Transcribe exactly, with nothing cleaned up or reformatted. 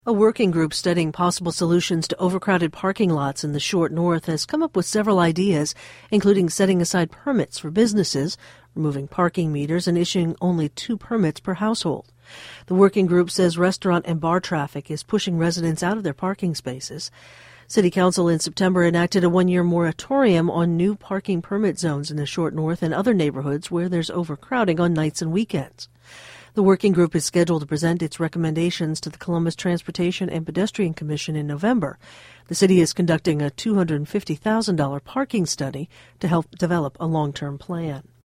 A working group studying possible solutions to overcrowded parking lots in the Short North has come up with several ideas, including setting aside permits for businesses, removing parking meters, and issuing only two permits per household. The working group says restaurant and bar traffic is pushing residents out of their parking spaces. City Council in September enacted a one-year moratorium on new parking permit zones in the Short North and other neighborhoods where there's overcrowding on nights and weekends. The working group is scheduled to present its recommendations to the Columbus Transportation and Pedestrian Commission in November. The city is conducting a two hundred fifty thousand dollars parking study to help develop a long-term plan.